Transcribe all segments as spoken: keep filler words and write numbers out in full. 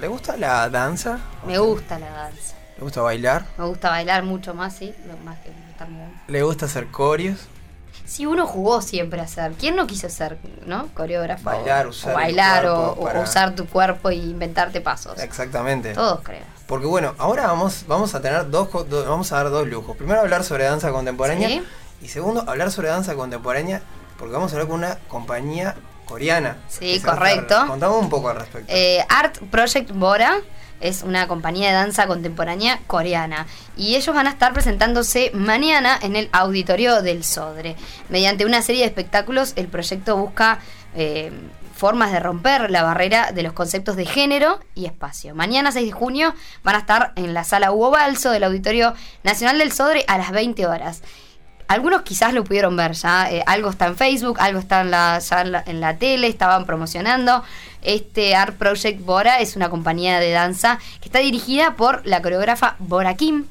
¿Le gusta la danza? Me gusta la danza. ¿Le gusta bailar? Me gusta bailar mucho más, sí. Lo más que estar muy... ¿Le gusta hacer coreos? Sí, uno jugó siempre a ser. ¿Quién no quiso ser, no? Coreógrafo. Bailar, usar o bailar el o, cuerpo para... o usar tu cuerpo y inventarte pasos. Exactamente. Todos creo. Porque bueno, ahora vamos, vamos a tener dos, dos, vamos a dar dos lujos. Primero hablar sobre danza contemporánea. ¿Sí? Y segundo, hablar sobre danza contemporánea, porque vamos a hablar con una compañía coreana. Sí, correcto. Contamos un poco al respecto. Eh, Art Project Bora es una compañía de danza contemporánea coreana y ellos van a estar presentándose mañana en el auditorio del Sodre. Mediante una serie de espectáculos, el proyecto busca eh, formas de romper la barrera de los conceptos de género y espacio. Mañana, seis de junio, van a estar en la sala Hugo Balso del Auditorio Nacional del Sodre a las veinte horas. Algunos quizás lo pudieron ver ya, eh, algo está en Facebook, algo está en la, ya en la, en la tele, estaban promocionando. Este Art Project Bora es una compañía de danza que está dirigida por la coreógrafa Bora Kim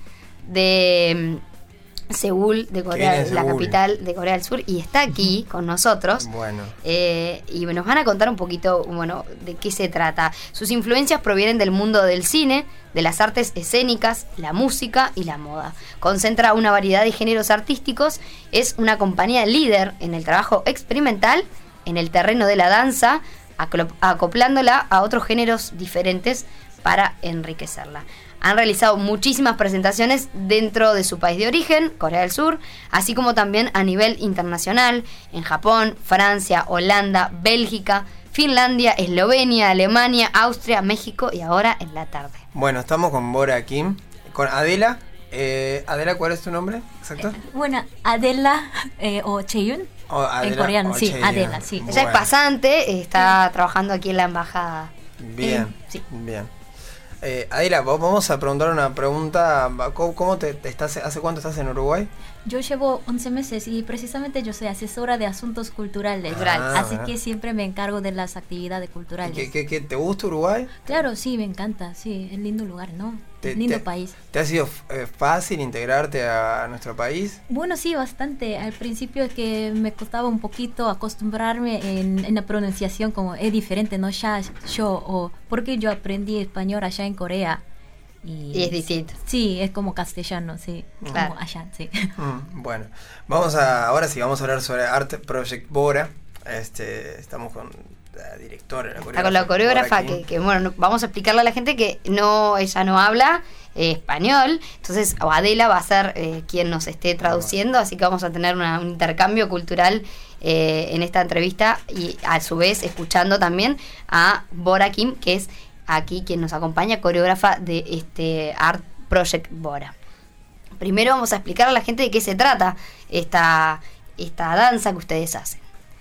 de um, Seúl, de Corea, la Seúl? capital de Corea del Sur, y está aquí con nosotros. Bueno. Eh, y nos van a contar un poquito, bueno, de qué se trata. Sus influencias provienen del mundo del cine, de las artes escénicas, la música y la moda. Concentra una variedad de géneros artísticos, es una compañía líder en el trabajo experimental, en el terreno de la danza, acoplándola a otros géneros diferentes para enriquecerla. Han realizado muchísimas presentaciones dentro de su país de origen, Corea del Sur, así como también a nivel internacional, en Japón, Francia, Holanda, Bélgica, Finlandia, Eslovenia, Alemania, Austria, México y ahora en la tarde. Bueno, estamos con Bora Kim, con Adela. Eh, Adela, ¿cuál es tu nombre? ¿Exacto? Eh, bueno, Adela eh, o Cheyun. Oh, Adela, en coreano, oh, sí, Cheyun. Adela, sí. Ella Bueno. es pasante, está trabajando aquí en la embajada. Bien, Eh, sí. bien. Eh, Adela, vamos a preguntar una pregunta. ¿Cómo, cómo te, te estás, hace cuánto estás en Uruguay? Yo llevo once meses y precisamente yo soy asesora de asuntos culturales. Ah, así ah. que siempre me encargo de las actividades culturales. ¿Qué, qué, qué, ¿Te gusta Uruguay? Claro, sí, me encanta. Sí, es lindo lugar, ¿no? Te, Es lindo te, país. ¿Te ha sido eh, fácil integrarte a nuestro país? Bueno, sí, bastante. Al principio es que me costaba un poquito acostumbrarme en, en la pronunciación, como es diferente, ¿no? Ya, yo, o porque yo aprendí español allá en Corea. Y, Y es distinto. Sí, es como castellano, sí. Claro. Como allá, sí. Mm, bueno, vamos a, ahora sí, vamos a hablar sobre Art Project Bora. Este, estamos con la directora, la coreógrafa. Está con la coreógrafa Bora Kim. que, que, bueno, no- vamos a explicarle a la gente que no, ella no habla eh, español, entonces Adela va a ser eh, quien nos esté traduciendo, así que vamos a tener una- un intercambio cultural eh, en esta entrevista y a su vez escuchando también a Bora Kim, que es aquí quien nos acompaña, coreógrafa de este Art Project Bora. Primero vamos a explicar a la gente de qué se trata esta, esta danza que ustedes hacen.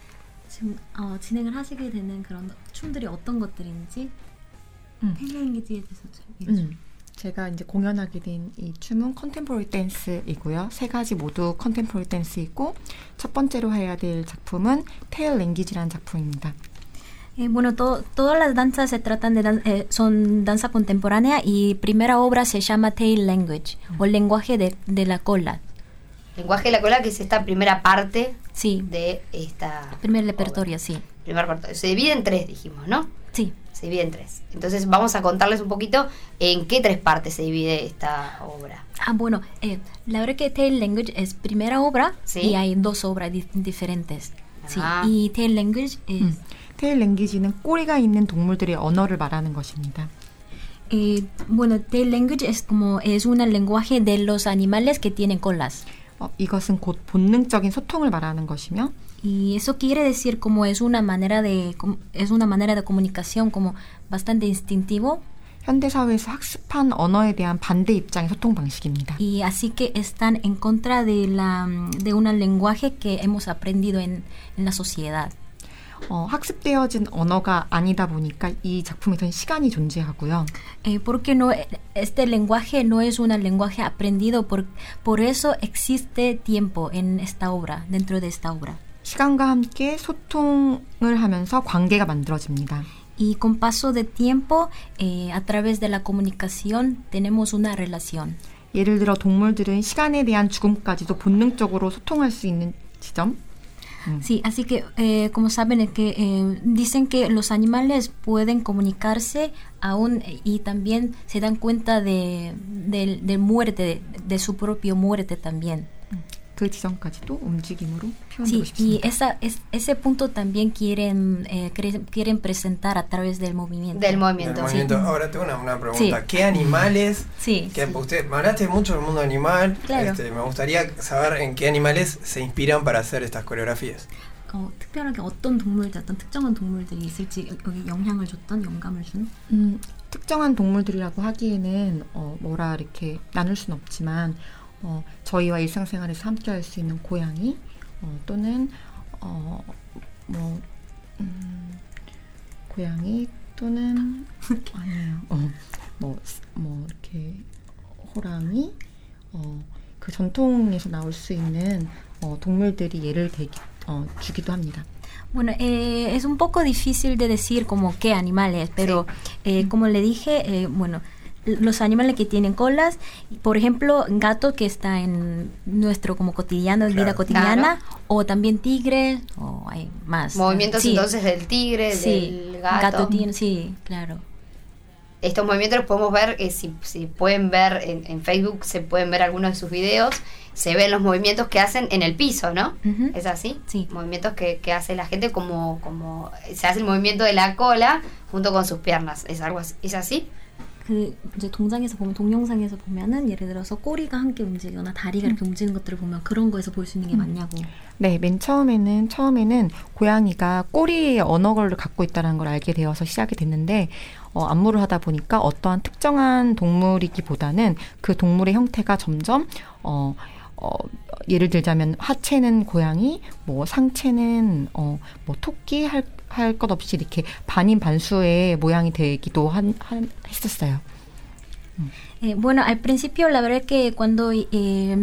지금 어, 진행을 하시게 되는 그런 춤들이 어떤 것들인지 텔레인기지에 대해서 좀 얘기해 주세요. 음, 제가 이제 공연하게 된 이 춤은 컨템포러리 댄스이고요. 세 가지 모두 컨템포러리 댄스이고 첫 번째로 해야 될 작품은 테일 랭귀지라는 작품입니다. Eh, bueno, to, todas las danzas se tratan de dan- eh, son danza contemporánea y primera obra se llama Tail Language o lenguaje de, de la cola. Lenguaje de la cola, que es esta primera parte Sí, de esta primer repertorio, sí. primer parte. Se divide en tres, dijimos, ¿no? Sí. Se divide en tres. Entonces vamos a contarles un poquito en qué tres partes se divide esta obra. Ah, bueno, eh, la verdad que Tail Language es primera obra Sí. y hay dos obras di- diferentes. Sí, Ah. y Tail Language es... 음, 테일 랭귀지는 꼬리가 있는 동물들의 언어를 말하는 것입니다. Eh, bueno, Tail Language es como es un lenguaje de los animales que tienen colas. 어, 이것은 곧 본능적인 소통을 말하는 것이며 Y eso quiere decir como es una manera de com- es una manera de comunicación como bastante instintivo 현대 사회에서 학습한 언어에 대한 반대 입장의 소통 방식입니다. y así que están en contra de la de un lenguaje que hemos aprendido en, en la sociedad. 어, 학습되어진 언어가 아니다 보니까 이 작품에서는 시간이 존재하고요. Eh, porque no este lenguaje no es un lenguaje aprendido por por eso existe tiempo en esta obra dentro de esta obra. 시간과 함께 소통을 하면서 관계가 만들어집니다. Y con paso de tiempo, eh, a través de la comunicación, tenemos una relación. 예를 들어 동물들은 시간에 대한 죽음까지도 본능적으로 소통할 수 있는 지점. Sí, así que eh, como saben es que eh, dicen que los animales pueden comunicarse aún y también se dan cuenta de, de, de muerte, de, de su propia muerte también. 그 지점까지도 움직임으로 표현하고 Sí, y 싶습니다. esa, es, ese punto también quieren, eh, cre- quieren presentar a través del movimiento. Del Del movimiento. movimiento. Ahora tengo una, una pregunta. Sí. ¿Qué animales? Sí, Que sí. usted me hablaste mucho del mundo animal. Claro. Este, me gustaría saber en qué animales se inspiran para hacer estas coreografías. 어, 특별하게 어떤 동물들, 어떤 특정한 동물들이 있을지 여기 영향을 줬던, 영감을 준? 음, 특정한 동물들이라고 하기에는 어, 뭐라 이렇게 나눌 수는 없지만 어, 저희와 일상생활에서 함께할 수 있는 고양이 어, 또는 어, 뭐 음, 고양이 또는 아니에요. 어, 뭐, 뭐 이렇게 호랑이 어, 그 전통에서 나올 수 있는 어, 동물들이 예를 대기, 어, 주기도 합니다. Bueno, eh, es un poco difícil de decir como qué animales, pero eh, como le dije, eh, bueno, los animales que tienen colas, por ejemplo, gato que está en nuestro como cotidiano, Claro. vida cotidiana, o también tigre, o hay más. Movimientos Sí. entonces del tigre, Sí, del gato. tiene, sí, claro. Estos movimientos los podemos ver, eh, si, si pueden ver en, en Facebook, se pueden ver algunos de sus videos, se ven los movimientos que hacen en el piso, ¿no? Ujú. ¿Es así? Sí. Movimientos que, que hace la gente como, como se hace el movimiento de la cola junto con sus piernas. ¿Es algo así? ¿Es así? 그 이제 동장에서 보면 동영상에서 보면은 예를 들어서 꼬리가 함께 움직이거나 다리가 이렇게 움직이는 것들을 보면 그런 거에서 볼 수 있는 게 맞냐고. 네, 맨 처음에는 처음에는 고양이가 꼬리에 언어를 갖고 있다는 걸 알게 되어서 시작이 됐는데 어, 안무를 하다 보니까 어떠한 특정한 동물이기보다는 그 동물의 형태가 점점 어, 어, 예를 들자면 하체는 고양이, 뭐 상체는 어, 뭐 토끼 할 할 것 없이 이렇게 반인 반수의 모양이 되기도 한, 한 했었어요. Eh, bueno, al principio la verdad que cuando eh,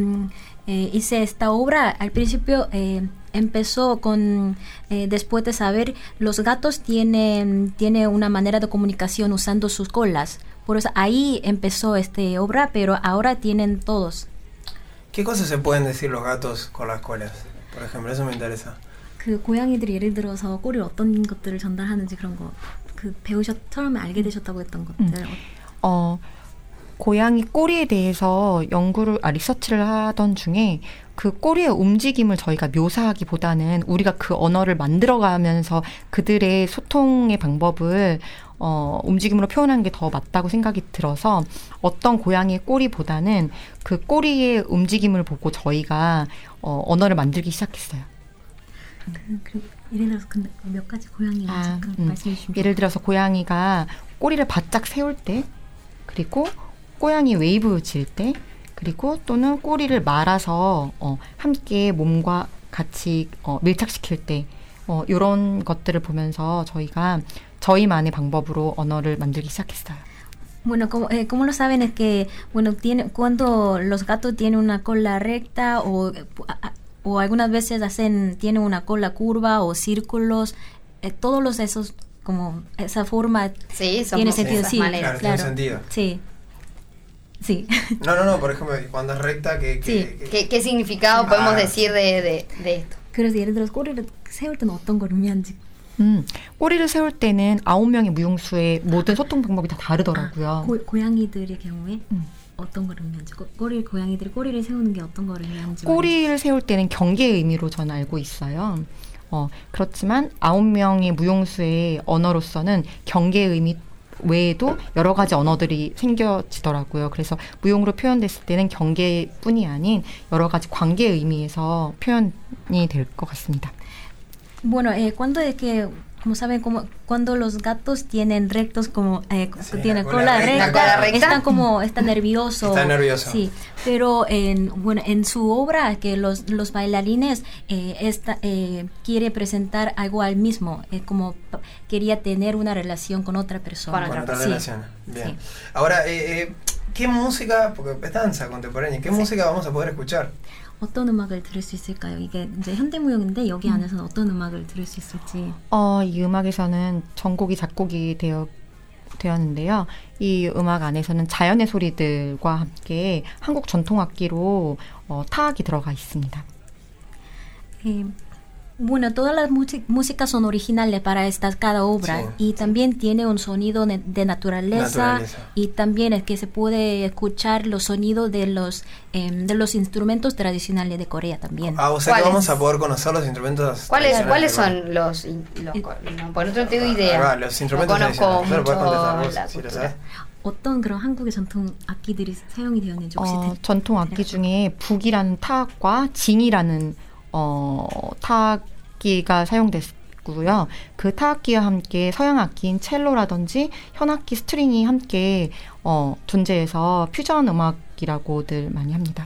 eh, hice esta obra, al principio eh, empezó con, eh, después de saber, los gatos tienen, tienen una manera de comunicación usando sus colas. Por eso ahí empezó esta obra, pero ahora tienen todos. ¿Qué cosas se pueden decir los gatos con las colas? Por ejemplo, eso me interesa. 그 고양이들이 예를 들어서 꼬리를 어떤 것들을 전달하는지 그런 거 그 배우셨 처음에 알게 되셨다고 했던 것들. 어, 고양이 꼬리에 대해서 연구를, 아, 리서치를 하던 중에 그 꼬리의 움직임을 저희가 묘사하기보다는 우리가 그 언어를 만들어가면서 그들의 소통의 방법을 어, 움직임으로 표현하는 게 더 맞다고 생각이 들어서 어떤 고양이의 꼬리보다는 그 꼬리의 움직임을 보고 저희가 어, 언어를 만들기 시작했어요. 그, 그, 예를 들어서 근데 몇 가지 고양이 아, 잠깐 음. 말씀해 주시면. 예를 들어서 고양이가 꼬리를 바짝 세울 때, 그리고 고양이 웨이브 질 때, 그리고 또는 꼬리를 말아서 어, 함께 몸과 같이 어, 밀착시킬 때, 어, 이런 것들을 보면서 저희가 저희만의 방법으로 언어를 만들기 시작했어요. Bueno, como, eh, como lo saben es que bueno tiene cuando los gatos tienen una cola recta o a, o algunas veces hacen tienen una cola curva o círculos, eh, todos los esos como esa forma Sí, son tiene como sentido, esas sí, maneras. Claro, tiene claro, sentido. sí, sí. No, no, no, por ejemplo, cuando es recta, que... Sí. ¿Qué, qué significado Ah. podemos decir de, de, de esto? 그래서 예를 들어서 꼬리를 세울 때는 어떤 걸 의미하는지. 음, 꼬리를 세울 때는 아홉 명의 무용수의 모든 소통 방법이 다 다르더라고요. 고, 고양이들의 경우에 음. 어떤 걸 의미하는지, 꼬, 꼬리 고양이들이 꼬리를 세우는 게 어떤 걸 의미하는지. 꼬리를 세울 때는 경계의 의미로 저는 알고 있어요. 어, 그렇지만 아홉 명의 무용수의 언어로서는 경계의 의미 외에도 여러 가지 언어들이 생겨지더라고요. 그래서 무용으로 표현됐을 때는 경계뿐이 아닌 여러 가지 관계의 의미에서 표현이 될 것 같습니다. Bueno, eh, cuando es que, como saben, como cuando los gatos tienen rectos, como eh, Sí, tienen la cola cola recta. recta, La cola recta. están como, está nervioso. Está nervioso. Sí, pero en, bueno, en su obra, que los, los bailarines eh, esta, eh, quiere presentar algo al mismo, eh, como p- quería tener una relación con otra persona. Con Con otra Sí. relación. Bien. Sí. Ahora, eh, eh, ¿qué música, porque es danza contemporánea, qué música vamos a poder escuchar? 어떤 음악을 들을 수 있을까요? 이게 이제 현대무용인데 여기 안에서는 어떤 음악을 들을 수 있을지. 어, 이 음악에서는 전곡이 작곡이 되어 되었는데요. 이 음악 안에서는 자연의 소리들과 함께 한국 전통 악기로 어, 타악이 들어가 있습니다. Eh, Bueno, todas las músicas son originales para esta, cada obra, sí, y también tiene un sonido de naturaleza, naturaleza, y también es que se puede escuchar los sonidos de los eh, de los instrumentos tradicionales de Corea también. Ah, o sea que vamos a poder conocer los instrumentos. ¿Cuáles ¿cuáles son los, los eh, no, por otro no tengo idea. Ah, los instrumentos no conozco tradicionales. mucho la si lo sabes. 어떤 그런 한국의 전통 악기들이 사용이 되었는지 혹시 어, 전통 악기 중에 북이라는 타악과 징이라는 어, 타악기가 사용됐고요. 그 타악기와 함께 서양 악기인 첼로라든지 현악기 스트링이 함께 어, 존재해서 퓨전 음악이라고들 많이 합니다.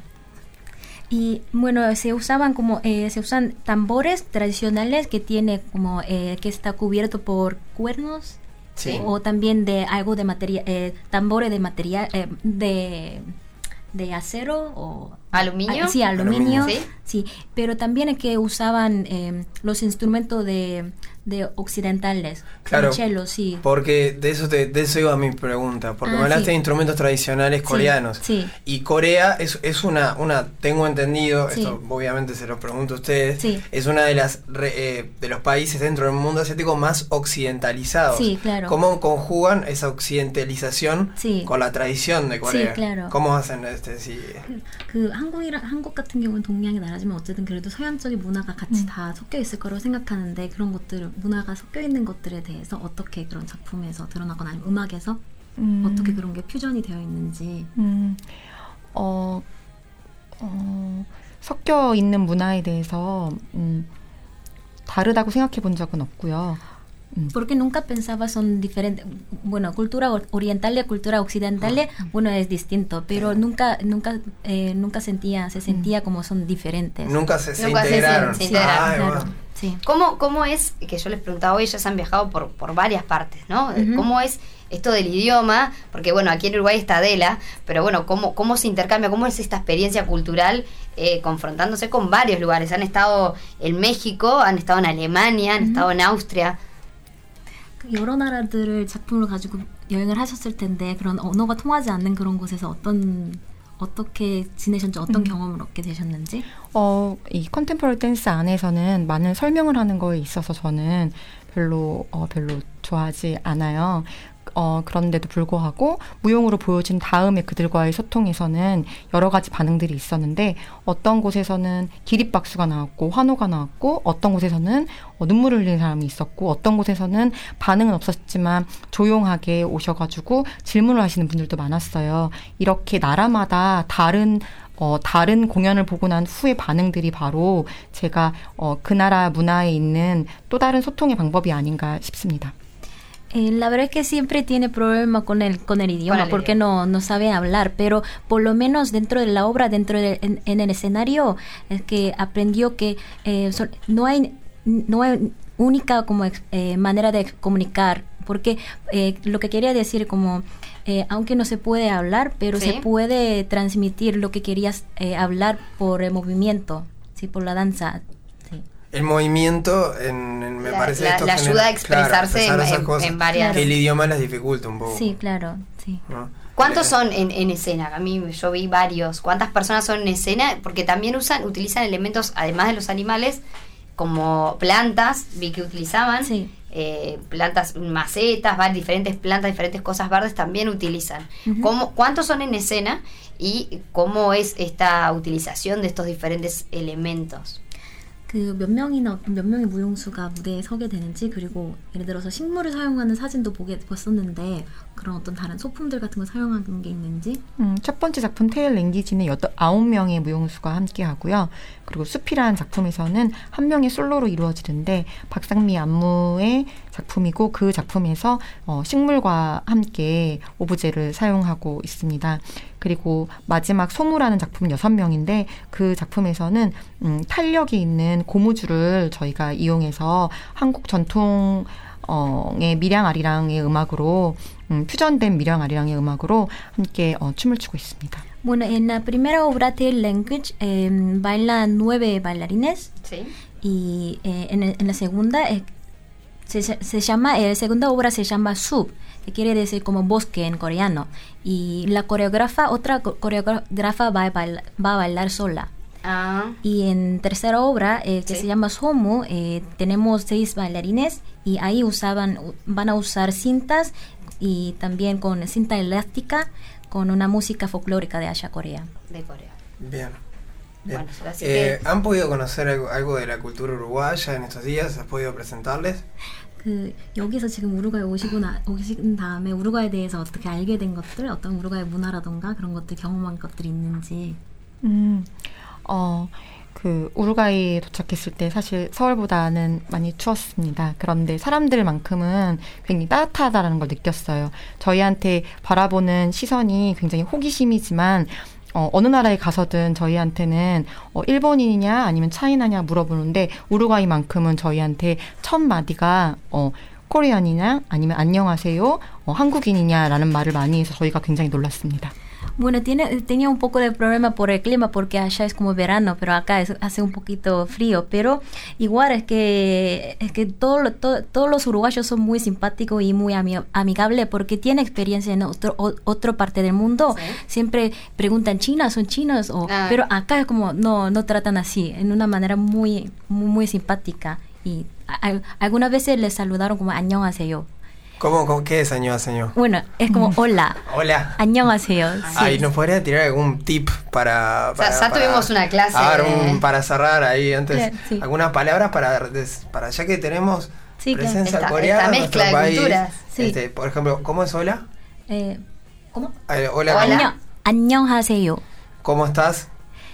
Y bueno, se usaban como eh, se usan tambores tradicionales que tiene como eh, que está cubierto por cuernos. Sí. O también de algo de materia, eh, tambores de material, eh, de, de acero o... ¿Aluminio? Ah, sí, aluminio. ¿Sí? Sí, pero también es que usaban eh, los instrumentos de, de occidentales. Claro, el cello, sí. Porque de eso, te, de eso iba mi pregunta, porque ah, me hablaste sí. de instrumentos tradicionales coreanos. Sí, sí. Y Corea es, es una, una, tengo entendido, sí. esto obviamente se lo pregunto a ustedes, sí. es una de las re, eh, de los países dentro del mundo asiático más occidentalizados. Sí, claro. ¿Cómo conjugan esa occidentalización sí. con la tradición de Corea? Sí, claro. ¿Cómo hacen este? Sí. 그, 그 한국이랑 한국 같은 경우는 동양의 나라지만 어쨌든 그래도 서양적인 문화가 같이 음. 다 섞여 있을 거라고 생각하는데 그런 것들 문화가 섞여 있는 것들에 대해서 어떻게 그런 작품에서 드러나거나 아니면 음악에서 음. 어떻게 그런 게 퓨전이 되어 있는지. 음. 어, 어, 섞여 있는 문화에 대해서 음, 다르다고 생각해 본 적은 없고요. Porque nunca pensaba son diferentes. Bueno, cultura oriental y cultura occidental, uh-huh. bueno, es distinto, pero nunca nunca eh, nunca sentía, se sentía uh-huh. como son diferentes. Nunca se, se nunca integraron. Se, se integraron. Ay, claro. Bueno. Sí. ¿Cómo, ¿Cómo es, que yo les preguntaba hoy, ellas han viajado por, por varias partes, ¿no? Uh-huh. ¿Cómo es esto del idioma? Porque bueno, aquí en Uruguay está Adela, pero bueno, ¿cómo, cómo se intercambia? ¿Cómo es esta experiencia cultural eh, confrontándose con varios lugares? Han estado en México, han estado en Alemania, han uh-huh. estado en Austria. 여러 나라들을 작품을 가지고 여행을 하셨을 텐데 그런 언어가 통하지 않는 그런 곳에서 어떤 어떻게 지내셨는지 어떤 음. 경험을 얻게 되셨는지? 어, 이 컨템포러리 댄스 안에서는 많은 설명을 하는 거에 있어서 저는 별로 어, 별로 좋아하지 않아요. 어, 그런데도 불구하고 무용으로 보여진 다음에 그들과의 소통에서는 여러 가지 반응들이 있었는데 어떤 곳에서는 기립박수가 나왔고 환호가 나왔고 어떤 곳에서는 어, 눈물을 흘리는 사람이 있었고 어떤 곳에서는 반응은 없었지만 조용하게 오셔가지고 질문을 하시는 분들도 많았어요. 이렇게 나라마다 다른 어, 다른 공연을 보고 난 후의 반응들이 바로 제가 어, 그 나라 문화에 있는 또 다른 소통의 방법이 아닌가 싶습니다. Eh, la verdad es que siempre tiene problema con el con el idioma con el porque idioma. no no sabe hablar, pero por lo menos dentro de la obra, dentro de en, en el escenario, es que aprendió que eh, so, no hay no hay única como eh, manera de comunicar, porque eh, lo que quería decir como eh, aunque no se puede hablar, pero ¿sí? se puede transmitir lo que querías eh, hablar por el movimiento, sí, por la danza. El movimiento, en, en, me la, parece la, esto la genera, ayuda a expresarse claro, en, en, cosas, en varias. El idioma las dificulta un poco. Sí, claro, sí. ¿No? ¿Cuántos son en, en escena? A mí yo vi varios. ¿Cuántas personas son en escena? Porque también usan, utilizan elementos, además de los animales, como plantas, vi que utilizaban. Sí. Eh, plantas, macetas, va, diferentes plantas, diferentes cosas verdes también utilizan. Uh-huh. ¿Cómo, ¿Cuántos son en escena y cómo es esta utilización de estos diferentes elementos? 그 몇 명이나 몇 명의 무용수가 무대에 서게 되는지 그리고 예를 들어서 식물을 사용하는 사진도 보게 봤었는데 그런 어떤 다른 소품들 같은 거 사용하는 게 있는지? 음, 첫 번째 작품 테일 랭귀지는 여덟, 아홉 명의 무용수가 함께 하고요. 그리고 숲이라는 작품에서는 한 명의 솔로로 이루어지는데 박상미 안무의 작품이고 그 작품에서 어, 식물과 함께 오브제를 사용하고 있습니다. 그리고 마지막 소무라는 작품은 여섯 명인데 그 작품에서는 음, 탄력이 있는 고무줄을 저희가 이용해서 한국 전통 어,의 미량아리랑의 음악으로 음, 퓨전된 미량아리랑의 음악으로 함께 어, 춤을 추고 있습니다. Bueno, en la primera obra Tail Language eh, bailan nueve bailarines sí. y eh, en, en la segunda eh, se, se llama, eh, la segunda obra se llama Sub, que quiere decir como bosque en coreano, y la coreógrafa, otra coreógrafa va a bailar, va a bailar sola. Ah. Y en tercera obra, eh, que Sí. se llama Somu, eh, tenemos seis bailarines y ahí usaban, van a usar cintas y también con cinta elástica con una música folclórica de allá Corea. De Corea. Bien. Bien. Bueno, así Eh, que- ¿Han podido conocer algo, algo de la cultura uruguaya en estos días? ¿Has podido presentarles? 그 여기서 지금 우루과이 오시고 나 오신 다음에 우루과이에 대해서 어떻게 알게 된 것들, 어떤 우루과이 문화라던가 그런 것들 경험한 것들이 있는지. 음, 어, 그 우루과이 도착했을 때 사실 서울보다는 많이 추웠습니다. 그런데 사람들만큼은 굉장히 따뜻하다라는 걸 느꼈어요. 저희한테 바라보는 시선이 굉장히 호기심이지만 어, 어느 나라에 가서든 저희한테는 어, 일본인이냐 아니면 차이나냐 물어보는데 우루과이만큼은 저희한테 첫 마디가 어, 코리안이냐 아니면 안녕하세요 어, 한국인이냐라는 말을 많이 해서 저희가 굉장히 놀랐습니다. Bueno, tiene, tenía un poco de problema por el clima porque allá es como verano, pero acá es, hace un poquito frío. Pero igual es que, es que todo, lo- to- todos los uruguayos son muy simpáticos y muy ami- amigables porque tienen experiencia en otro, o- otra parte del mundo. Sí. Siempre preguntan, ¿chinas? ¿Son chinos? O, Ah. Pero acá es como, no, no tratan así, en una manera muy, muy, muy simpática. Y a- algunas veces les saludaron como 안녕하세요. ¿Cómo, cómo qué es año a señor? Bueno, es como hola. Hola. 안녕하세요. Sí. Ay, ¿nos podría tirar algún tip para... O sea, para ya para- tuvimos una clase A ver, de- un- para cerrar ahí antes, Claro, sí. algunas palabras para, des- para ya que tenemos Sí, claro. presencia Esta- coreana esta en nuestro mezcla de país. culturas. Sí. Este, por ejemplo, ¿cómo es hola? Eh, ¿Cómo? Eh, hola. Hola. 안녕, 안녕하세요. ¿Cómo estás?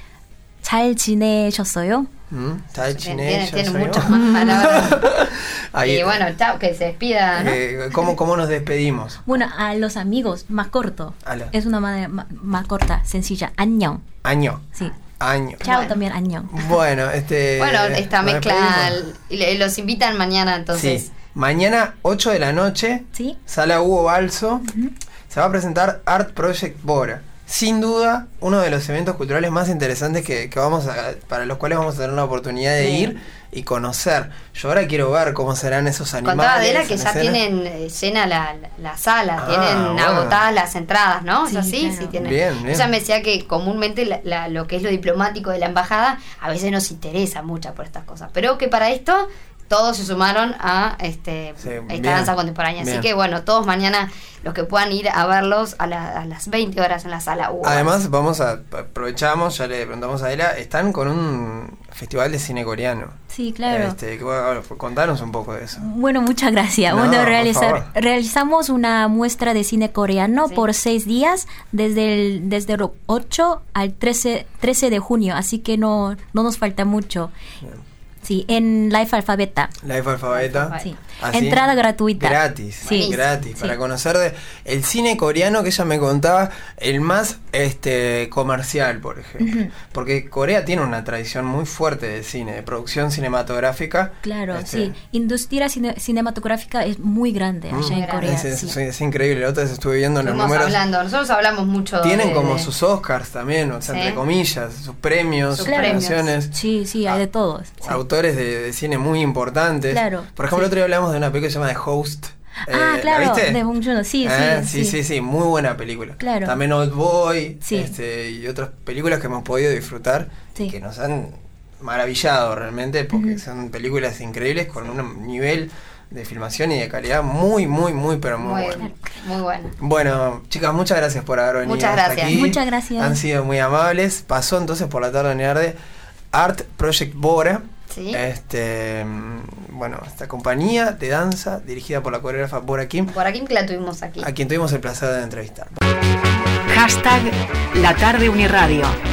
잘 지내셨어요? ¿Mm? ¿Está Tiene, chinés? tiene muchas más palabras. Ahí, Y bueno, chao, que se despida, ¿no? eh, ¿cómo, ¿Cómo nos despedimos? Bueno, a los amigos, más corto. A la- Es una manera ma- más corta, sencilla. 안녕. Año. Sí. Año. Chao Bueno. también, 안녕. Bueno, este. Bueno, esta nos mezcla, despedimos. y le- los invitan mañana entonces. Sí. Mañana, ocho de la noche, ¿Sí? Sala Hugo Balso, se va a presentar Art Project Bora. Sin duda, uno de los eventos culturales más interesantes que, que vamos a, para los cuales vamos a tener la oportunidad de Sí. ir y conocer. Yo ahora quiero ver cómo serán esos animales. Contaba Adela que en ya escena. tienen eh, llena la, la- la sala, Ah, tienen bueno. agotadas las entradas, ¿no? Sí, ¿Es así? claro. Sí, tienen. Bien, bien. Ella me decía que comúnmente la- la- lo que es lo diplomático de la embajada a veces nos interesa mucho por estas cosas, pero que para esto todos se sumaron a este Sí, esta bien, danza contemporánea. bien. Así que bueno, todos mañana los que puedan ir a verlos a, la- a las veinte horas en la sala Hugo. Además, vamos a aprovechamos, ya le preguntamos a Adela, están con un festival de cine coreano. Sí, claro. Este, que, bueno, contanos un poco de eso. Bueno, muchas gracias. No, bueno, por realizar, favor. realizamos una muestra de cine coreano Sí. por seis días, desde el, desde el ocho al trece, trece de junio, así que no, no nos falta mucho. Bien. Sí, en Life Alfabeta. Life Alfabeta. Sí. Así, Entrada gratuita. Gratis, Sí. gratis, Sí. para conocer de el cine coreano que ella me contaba, el más este comercial, por ejemplo. Porque Corea tiene una tradición muy fuerte de cine, de producción cinematográfica. Claro, Este, sí. Industria cine- cinematográfica es muy grande allá Mm, en Corea. Es, es- sí. es increíble, la otra vez estuve viendo los Estuvimos números. hablando, nosotros hablamos mucho Tienen de- como de- sus Oscars también, o sea, Sí. entre comillas, sus premios, Sus sus premios. premiaciones. Sí, sí, hay de todos. sí. Autores de, de cine muy importantes. Claro, Por ejemplo, sí. el otro día hablamos de una película que se llama The Host. Ah, Eh, ¿la claro, viste? de Bong Joon-ho, sí, Ah, sí, sí, sí, sí, muy buena película. Claro. También Old Boy, Sí. este, y otras películas que hemos podido disfrutar Sí. y que nos han maravillado realmente porque Ujú. son películas increíbles con un nivel de filmación y de calidad muy, muy, muy, pero muy, muy, bueno. muy bueno. Bueno, chicas, muchas gracias por haber venido Muchas hasta gracias. aquí. Muchas gracias. Han sido muy amables. Pasó entonces por la tarde en Arde Art Project Bora. Sí. Este, mm, bueno, esta compañía de danza dirigida por la coreógrafa Bora Kim, Por aquí que la tuvimos aquí. a quien tuvimos el placer de entrevistar. Hashtag La Tarde Uniradio.